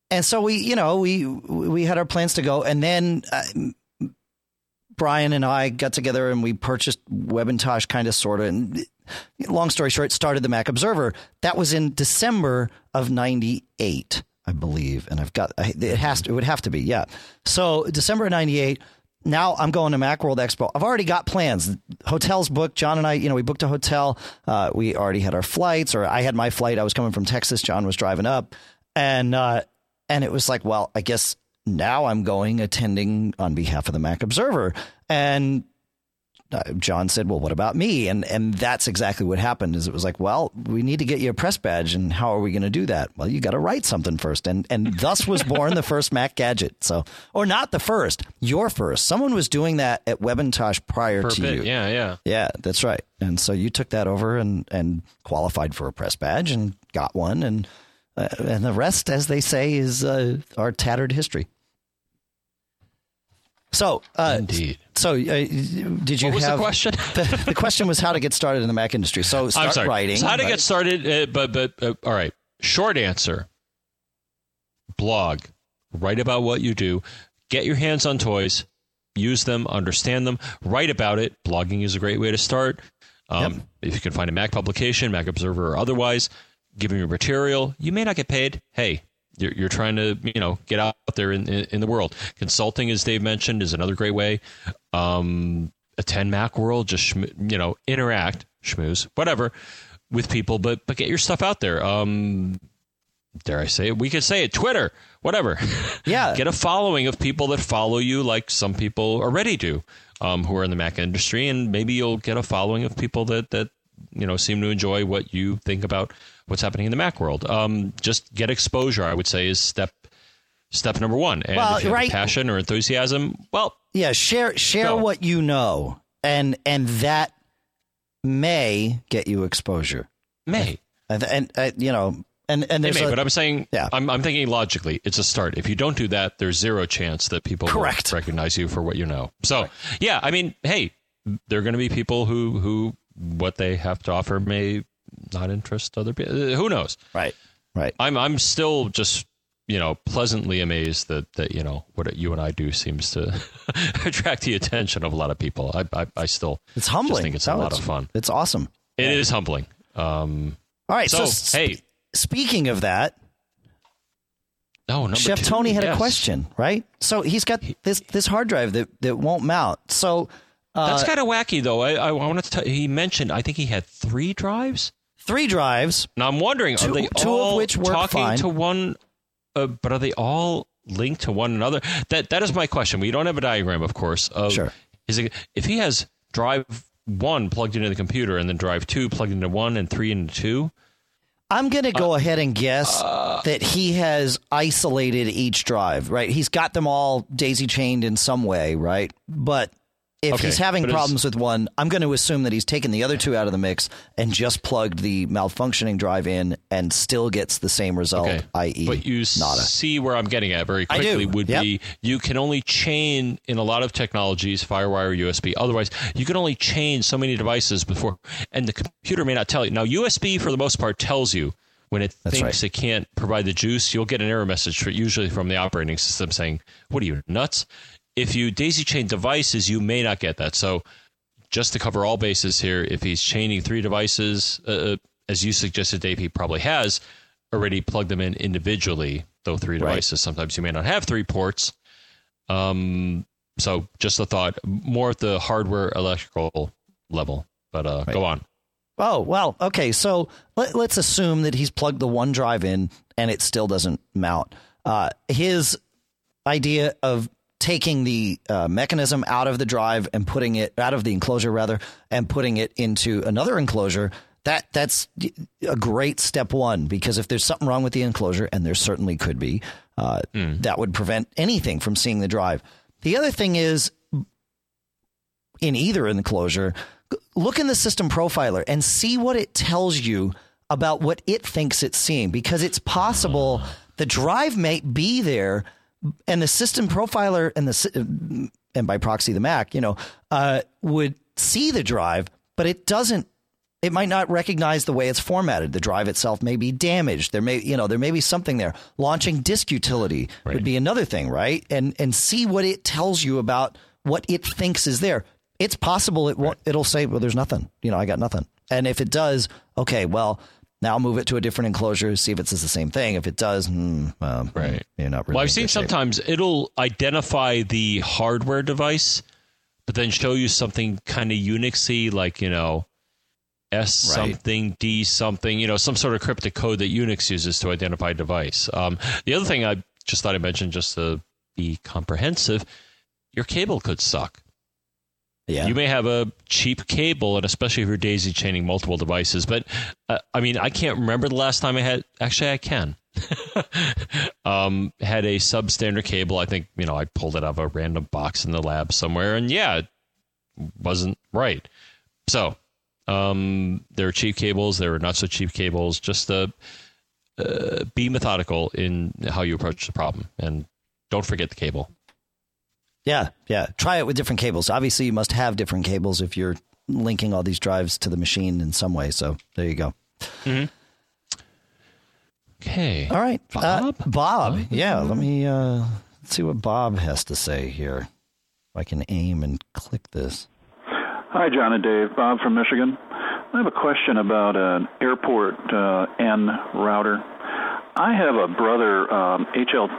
And so we had our plans to go, and then Brian and I got together and we purchased Webintosh, kind of, sort of. And long story short, started the Mac Observer. That was in December of '98, I believe, and it would have to be, yeah. So December of '98. Now I'm going to Macworld Expo. I've already got plans. Hotels booked. John and I, we booked a hotel. We already had our flights, or I had my flight. I was coming from Texas. John was driving up, and it was like, well, I guess now I'm going attending on behalf of the Mac Observer. And John said, well, what about me? And that's exactly what happened. Is it was like, well, we need to get you a press badge. And how are we going to do that? Well, you got to write something first. And thus was born the first Mac gadget. So, or not the first, your first. Someone was doing that at Webintosh prior to you. Yeah. Yeah, that's right. And so you took that over and qualified for a press badge and got one. And the rest, as they say, is our tattered history. So, indeed. So, did you what was have the question? The question was how to get started in the Mac industry. So, start writing. So how to get started? But all right. Short answer: blog. Write about what you do. Get your hands on toys. Use them. Understand them. Write about it. Blogging is a great way to start. If you can find a Mac publication, Mac Observer or otherwise, give them your material. You may not get paid. Hey. You're trying to, get out there in the world. Consulting, as Dave mentioned, is another great way. Attend Macworld, just interact, schmooze, whatever, with people, but get your stuff out there. Dare I say it? We could say it. Twitter, whatever. Yeah. Get a following of people that follow you, like some people already do, who are in the Mac industry, and maybe you'll get a following of people that seem to enjoy what you think about what's happening in the Mac world. Just get exposure, I would say, is step number one. And if you have passion or enthusiasm, share what you know, and that may get you exposure. May. And there's but I'm saying, I'm thinking logically, it's a start. If you don't do that, there's zero chance that people will recognize you for what you know. So, I mean, hey, there are going to be people who what they have to offer may not interest other people. Who knows? Right. I'm still just, pleasantly amazed that what you and I do seems to attract the attention of a lot of people. I still it's humbling. Just think it's a lot of fun. It's awesome. It is humbling. All right. So hey, speaking of that, Chef Tony had a question, right? So he's got this hard drive that won't mount. So that's kind of wacky, though. I wanted to he mentioned, I think he had 3 drives. 3 drives. Now, I'm wondering, are they two all of which work talking fine to one, but are they all linked to one another? That is my question. We don't have a diagram, of course. Sure. If he has drive 1 plugged into the computer and then drive 2 plugged into 1 and 3 into 2, I'm going to go ahead and guess that he has isolated each drive, right? He's got them all daisy-chained in some way, right? But if he's having problems with one, I'm going to assume that he's taken the other 2 out of the mix and just plugged the malfunctioning drive in and still gets the same result, i.e. But you nada. See where I'm getting at very quickly would be you can only chain in a lot of technologies, FireWire, USB. Otherwise, you can only chain so many devices before, and the computer may not tell you. Now, USB, for the most part, tells you when it thinks it can't provide the juice. You'll get an error message, usually from the operating system, saying, what are you, nuts? If you daisy chain devices, you may not get that. So just to cover all bases here, if he's chaining 3 devices, as you suggested, Dave, he probably has already plugged them in individually, though 3 devices. Sometimes you may not have 3 ports. So just a thought, more at the hardware electrical level. But go on. Oh, well, okay. So let's assume that he's plugged the 1 drive in and it still doesn't mount. His idea of taking the mechanism out of the drive and putting it out of the enclosure, rather, and putting it into another enclosure, that's a great step 1, because if there's something wrong with the enclosure, and there certainly could be, that would prevent anything from seeing the drive. The other thing is, in either enclosure, look in the system profiler and see what it tells you about what it thinks it's seeing, because it's possible the drive may be there, and the system profiler and by proxy the Mac, would see the drive, but it It might not recognize the way it's formatted. The drive itself may be damaged. There may be something there. Launching disk utility would be another thing, right? And see what it tells you about what it thinks is there. It's possible it'll say, well, there's nothing. I got nothing. And if it does, okay, well, now move it to a different enclosure, see if it says the same thing. If it does, you're not really. Well, I've seen sometimes it'll identify the hardware device, but then show you something kind of Unixy, like, S something, D something, some sort of cryptic code that Unix uses to identify a device. The other thing I just thought I mentioned, just to be comprehensive, your cable could suck. Yeah. You may have a cheap cable, and especially if you're daisy chaining multiple devices. But, I can't remember the last time I had... Actually, I can. Had a substandard cable. I think, I pulled it out of a random box in the lab somewhere, and it wasn't right. So, there are cheap cables. There are not so cheap cables. Just be methodical in how you approach the problem, and don't forget the cable. Yeah. Try it with different cables. Obviously, you must have different cables if you're linking all these drives to the machine in some way. So there you go. Mm-hmm. Okay. All right. Bob. Yeah. Let me see what Bob has to say here. If I can aim and click this. Hi, John and Dave. Bob from Michigan. I have a question about an Airport N router. I have a Brother HL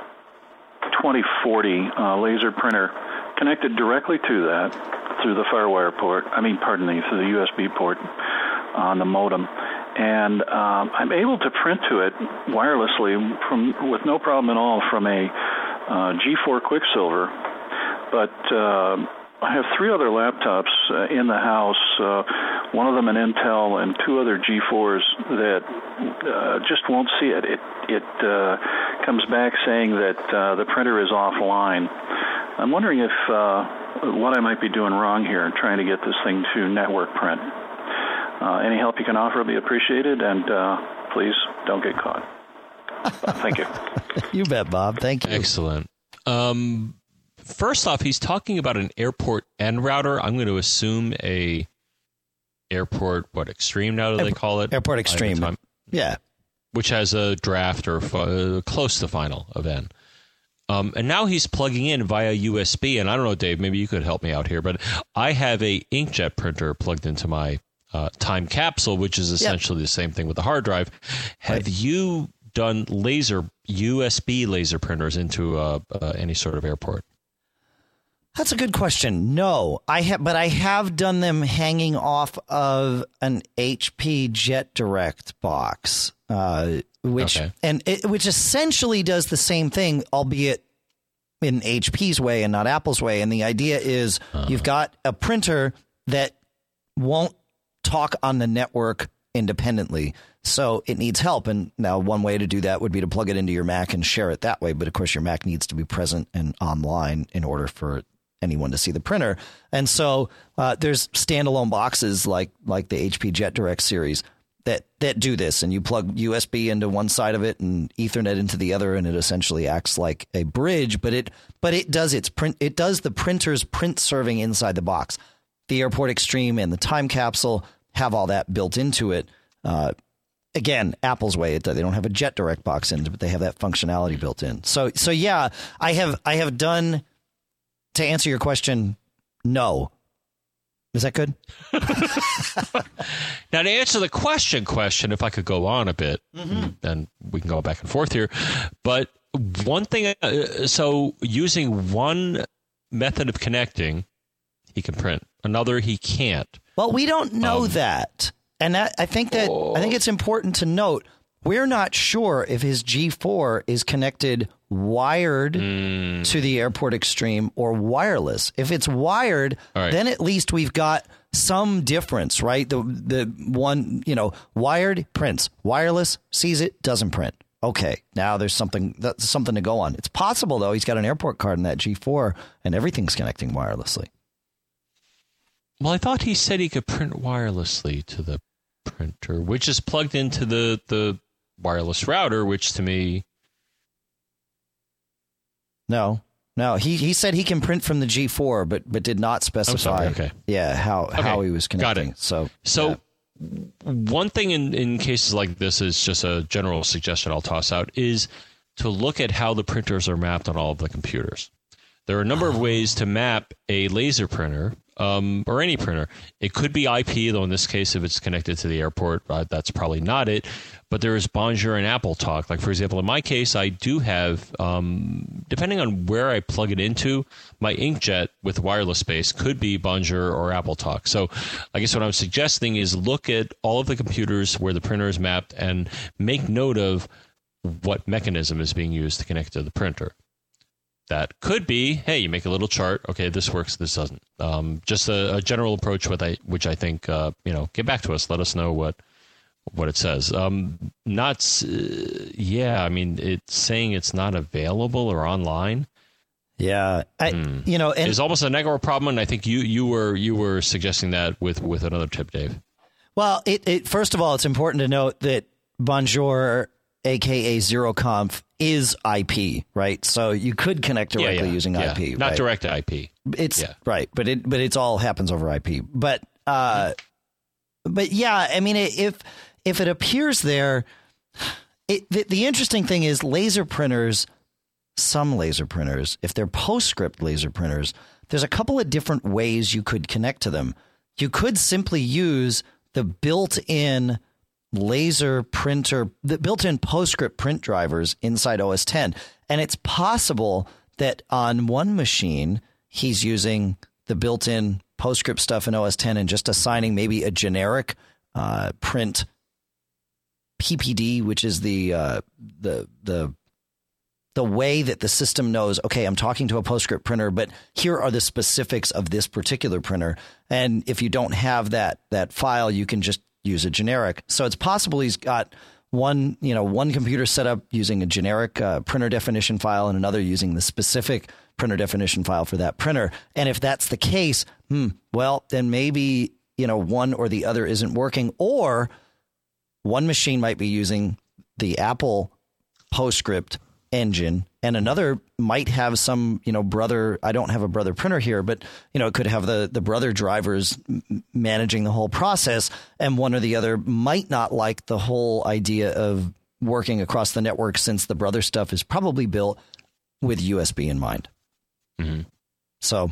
2040 laser printer connected directly to that through the FireWire port. Through the USB port on the modem. And I'm able to print to it wirelessly with no problem at all from a G4 Quicksilver. But I have 3 other laptops in the house, one of them an Intel and 2 other G4s that just won't see it. It comes back saying that the printer is offline. I'm wondering if what I might be doing wrong here, trying to get this thing to network print. Any help you can offer will be appreciated, and please don't get caught. Thank you. You bet, Bob. Thank you. Excellent. First off, he's talking about an Airport N router. I'm going to assume a Airport, Extreme now, do they call it? Airport Extreme. Yeah. Which has a draft or close to final of N. And now he's plugging in via USB. And I don't know, Dave, maybe you could help me out here, but I have a inkjet printer plugged into my time capsule, which is essentially the same thing with the hard drive. Have you done USB laser printers into any sort of airport? That's a good question. No, but I have done them hanging off of an HP JetDirect box, which essentially does the same thing, albeit in HP's way and not Apple's way. And the idea is you've got a printer that won't talk on the network independently, so it needs help. And now one way to do that would be to plug it into your Mac and share it that way. But of course, your Mac needs to be present and online in order for anyone to see the printer. And so there's standalone boxes like the HP JetDirect series that do this, and you plug USB into one side of it and Ethernet into the other, and it essentially acts like a bridge, but it does the printer's print serving inside the box. The Airport Extreme and the Time Capsule have all that built into it. Again, Apple's way, they don't have a JetDirect box in it, but they have that functionality built in. So yeah, I have done. To answer your question, no. Is that good? Now, to answer the question, if I could go on a bit, then we can go back and forth here. But one thing, so using one method of connecting, he can print. Another, he can't. Well, we don't know that. And I think it's important to note, we're not sure if his G4 is connected wired to the Airport Extreme or wireless. If it's wired, then at least we've got some difference, right? The one, wired prints, wireless sees it, doesn't print. Okay, now there's something to go on. It's possible, though, he's got an airport card in that G4 and everything's connecting wirelessly. Well, I thought he said he could print wirelessly to the printer, which is plugged into the wireless router, which to me... No. He said he can print from the G4, but did not specify. Okay. Yeah, how he was connecting. Got it. So one thing in cases like this is just a general suggestion I'll toss out is to look at how the printers are mapped on all of the computers. There are a number of ways to map a laser printer or any printer. It could be IP, though in this case, if it's connected to the airport, that's probably not it. But there is Bonjour and AppleTalk. Like, for example, in my case, I do have, depending on where I plug it into, my inkjet with wireless space could be Bonjour or AppleTalk. So I guess what I'm suggesting is look at all of the computers where the printer is mapped and make note of what mechanism is being used to connect to the printer. That could be, hey, you make a little chart. Okay, this works, this doesn't. Just a general approach, which I think, get back to us. Let us know what it says. It's saying it's not available or online. Yeah, and it's almost a negative problem. And I think you were suggesting that with another tip, Dave. Well, it first of all, it's important to note that Bonjour, aka ZeroConf, is IP, right? So you could connect directly using IP, not right? direct to IP. It's right, but it's all happens over IP. But yeah, I mean, if it appears there, the interesting thing is laser printers. Some laser printers, if they're PostScript laser printers, there's a couple of different ways you could connect to them. You could simply use the built-in laser printer, the built-in PostScript print drivers inside OS X. And it's possible that on one machine, he's using the built-in PostScript stuff in OS X and just assigning maybe a generic print PPD, which is the way that the system knows, okay, I'm talking to a PostScript printer, but here are the specifics of this particular printer. And if you don't have that file, you can just use a generic. So it's possible he's got one computer set up using a generic printer definition file and another using the specific printer definition file for that printer. And if that's the case, well, then maybe, one or the other isn't working, or one machine might be using the Apple PostScript engine and another might have some, brother. I don't have a brother printer here, but, it could have the brother drivers managing the whole process. And one or the other might not like the whole idea of working across the network, since the brother stuff is probably built with USB in mind. Mm-hmm. So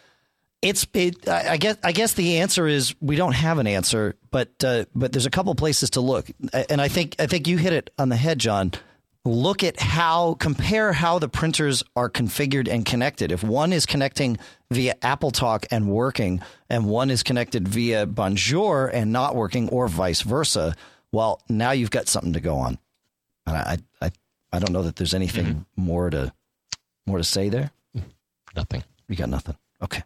I guess the answer is we don't have an answer, but there's a couple places to look. And I think you hit it on the head, John. Look at compare how the printers are configured and connected. If one is connecting via AppleTalk and working, and one is connected via Bonjour and not working, or vice versa, well, now you've got something to go on. And I don't know that there's anything more to say there. Nothing. You got nothing. Okay.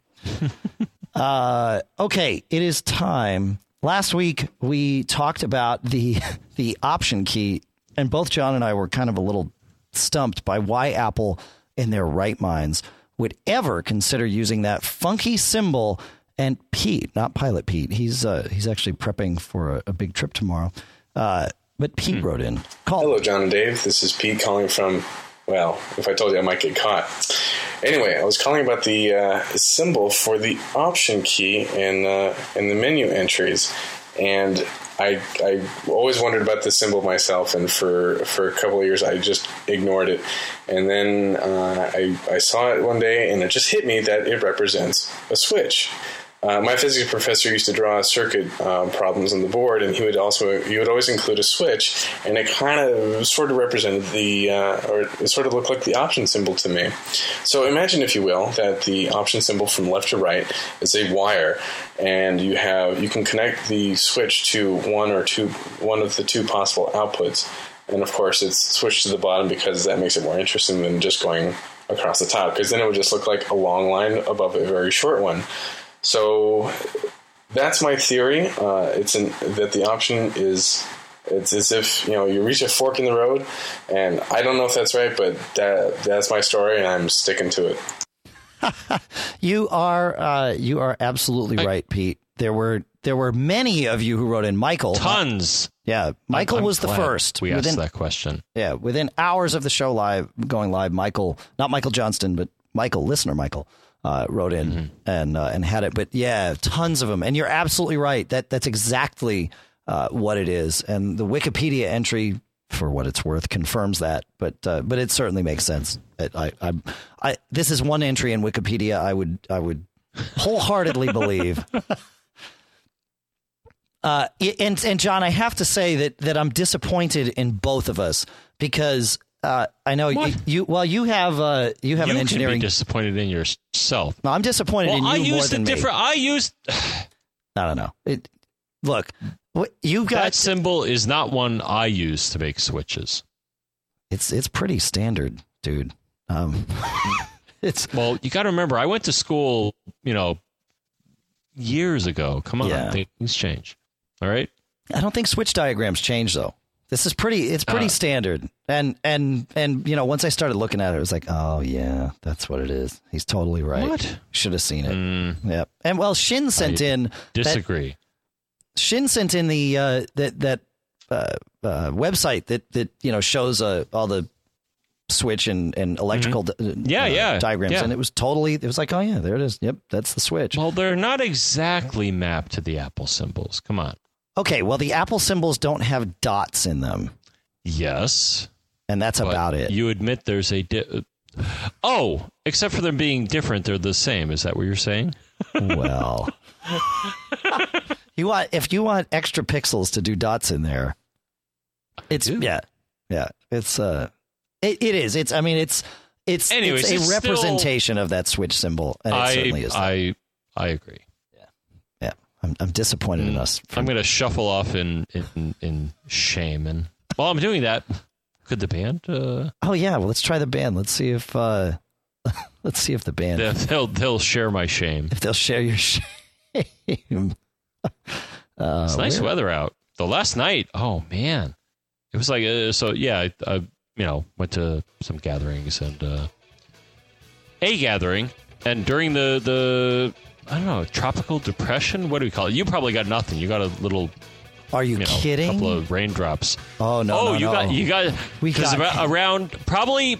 Okay. It is time. Last week we talked about the option key. And both John and I were kind of a little stumped by why Apple, in their right minds, would ever consider using that funky symbol. And Pete, not Pilot Pete, he's actually prepping for a big trip tomorrow. But Pete wrote in. Hello, John and Dave. This is Pete calling from, well, if I told you I might get caught. Anyway, I was calling about the symbol for the option key in the menu entries. And I always wondered about this symbol myself, and for a couple of years I just ignored it. And then I saw it one day, and it just hit me that it represents a switch. My physics professor used to draw circuit problems on the board, and he would always include a switch, and it kind of sort of represented or it sort of looked like the option symbol to me. So imagine, if you will, that the option symbol from left to right is a wire, and you can connect the switch to one of the two possible outputs, and of course it's switched to the bottom because that makes it more interesting than just going across the top, because then it would just look like a long line above a very short one. So that's my theory. That the option it's as if you reach a fork in the road, and I don't know if that's right, but that's my story, and I'm sticking to it. You are absolutely right, Pete. There were many of you who wrote in. Michael, tons. Yeah, Michael was the first. We asked that question. Yeah, within hours of the show going live, Michael, not Michael Johnston, but listener Michael. Wrote in and had it. But yeah, tons of them. And you're absolutely right. That's exactly what it is, and the Wikipedia entry, for what it's worth, confirms that. But it certainly makes sense. This is one entry in Wikipedia I would wholeheartedly believe. And John, I have to say that I'm disappointed in both of us because I know you have an engineering. You can be disappointed in yourself. No, I'm disappointed in you more than me. I don't know. Look, you got that symbol is not one I use to make switches. It's pretty standard, dude. Well, you got to remember, I went to school, years ago. Come on, things change. All right. I don't think switch diagrams change though. This is pretty standard. And once I started looking at it, it was like, oh yeah, that's what it is. He's totally right. What? Should have seen it. Yep. And Shin sent in. Disagree. Shin sent in the that website that shows all the switch and electrical diagrams, and it was like, oh yeah, there it is. Yep, that's the switch. Well, they're not exactly mapped to the Apple symbols. Come on. Okay, well, the Apple symbols don't have dots in them. Yes, and that's about it. You admit there's a except for them being different, they're the same. Is that what you're saying? Well, if you want extra pixels to do dots in there, it's it is. It's a representation of that switch symbol, and it certainly is. I agree. Yeah. I'm disappointed in us. I'm going to shuffle off in shame, and while I'm doing that, could the band? Oh yeah, well, let's try the band. Let's see if the band they'll share my shame. If they'll share your shame. It's nice weather out. The last night, oh man, it was like I went to some gatherings and a gathering, and during the I don't know, tropical depression. What do we call it? You probably got nothing. You got a little. Are you kidding? A couple of raindrops. Oh no! Oh, you got. Because around probably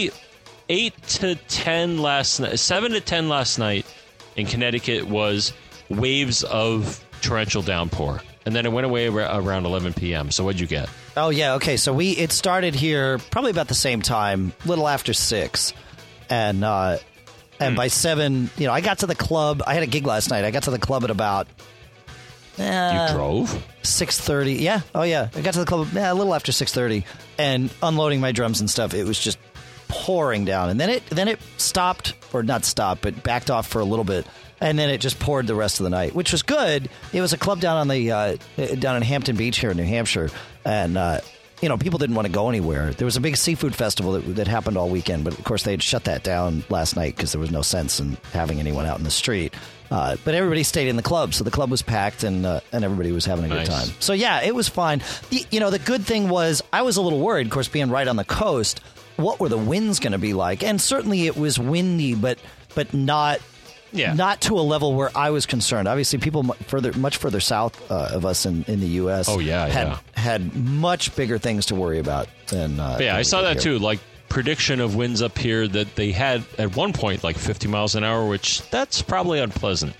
8 to 10 last night, 7 to 10 last night in Connecticut was waves of torrential downpour, and then it went away around 11 p.m. So what'd you get? Oh yeah, okay. So it started here probably about the same time, a little after 6, and by 7, I got to the club. I had a gig last night. I got to the club at about. You drove? 6:30. Yeah. Oh yeah. I got to the club a little after 6:30, and unloading my drums and stuff. It was just pouring down, and then it stopped, or not stopped, but backed off for a little bit. And then it just poured the rest of the night, which was good. It was a club down down in Hampton Beach here in New Hampshire, and people didn't want to go anywhere. There was a big seafood festival that happened all weekend, but of course they had shut that down last night because there was no sense in having anyone out in the street. But everybody stayed in the club, so the club was packed, and everybody was having a good time. So yeah, it was fine. The good thing was I was a little worried, of course, being right on the coast. What were the winds going to be like? And certainly it was windy, but not. Yeah. Not to a level where I was concerned. Obviously, people much further south of us in the U.S. Had much bigger things to worry about than. I saw that too. Like prediction of winds up here that they had at one point like 50 miles an hour, which that's probably unpleasant.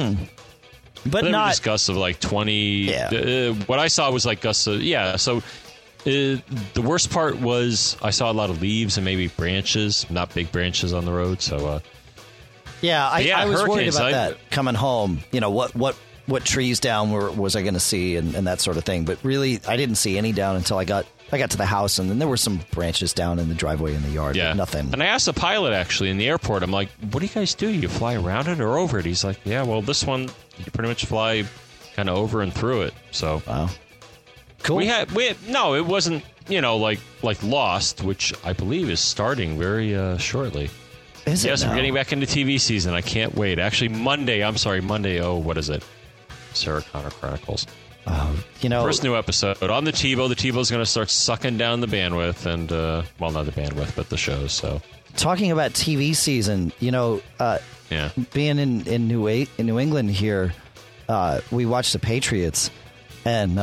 But not gusts of like 20. Yeah. What I saw was like gusts of So the worst part was I saw a lot of leaves and maybe branches, not big branches on the road. So. I was worried about that coming home. What trees down was I going to see and that sort of thing. But really, I didn't see any down until I got to the house, and then there were some branches down in the driveway in the yard. Yeah, but nothing. And I asked the pilot actually in the airport. I'm like, "What do you guys do? You fly around it or over it?" He's like, "Yeah, well, this one you pretty much fly kind of over and through it." So wow, cool. It wasn't like Lost, which I believe is starting very shortly. Yes, we're getting back into TV season. I can't wait. Actually, Monday. Oh, what is it? Sarah Connor Chronicles. First new episode on the TiVo. The TiVo's going to start sucking down the bandwidth, and not the bandwidth, but the shows. So, talking about TV season, being in New England here, we watched the Patriots, and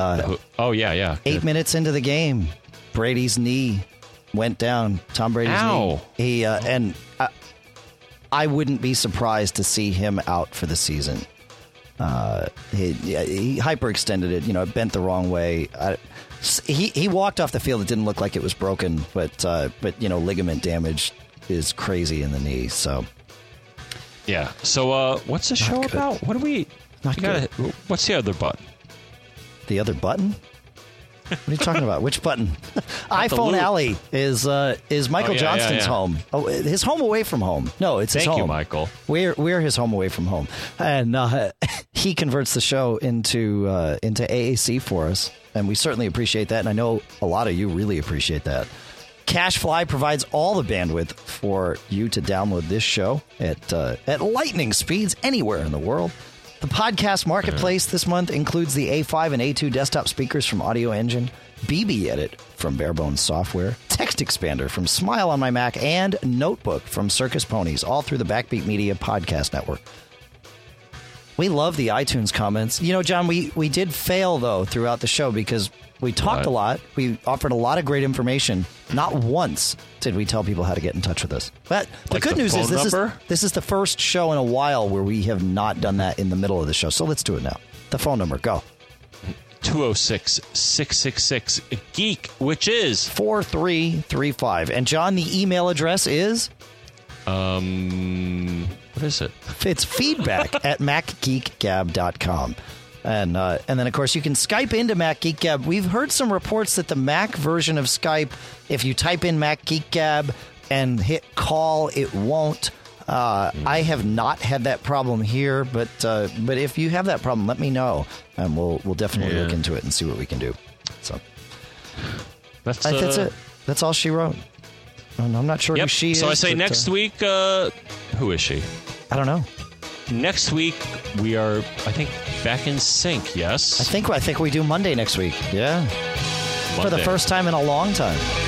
8 minutes into the game, Brady's knee went down. Tom Brady's knee. I wouldn't be surprised to see him out for the season. He hyperextended it. It bent the wrong way. He walked off the field. It didn't look like it was broken, but ligament damage is crazy in the knee. So yeah. So what's the show about? What do we? What's the other button? The other button? What are you talking about? Which button? iPhone Alley is Michael Johnston's home. Oh, his home away from home. No, it's his home. Thank you, Michael. We're his home away from home, and he converts the show into AAC for us, and we certainly appreciate that. And I know a lot of you really appreciate that. CacheFly provides all the bandwidth for you to download this show at lightning speeds anywhere in the world. The podcast marketplace this month includes the A5 and A2 desktop speakers from Audio Engine, BB Edit from Barebones Software, Text Expander from Smile on My Mac, and Notebook from Circus Ponies, all through the Backbeat Media Podcast Network. We love the iTunes comments. John, we did fail, though, throughout the show because we talked a lot. We offered a lot of great information. Not once did we tell people how to get in touch with us. But the good news is this is the first show in a while where we have not done that in the middle of the show. So let's do it now. The phone number, go. 206-666-GEEK, which is 4335. And John, the email address is? What is it? It's feedback at macgeekgab.com. And then, of course, you can Skype into Mac Geek Gab. We've heard some reports that the Mac version of Skype, if you type in Mac Geek Gab and hit call, it won't. I have not had that problem here, but if you have that problem, let me know, and we'll definitely look into it and see what we can do. So that's it. That's all she wrote. And I'm not sure who she is. So I say next week, who is she? I don't know. Next week, we are, I think, back in sync, yes? I think we do Monday next week. Yeah. Monday. For the first time in a long time.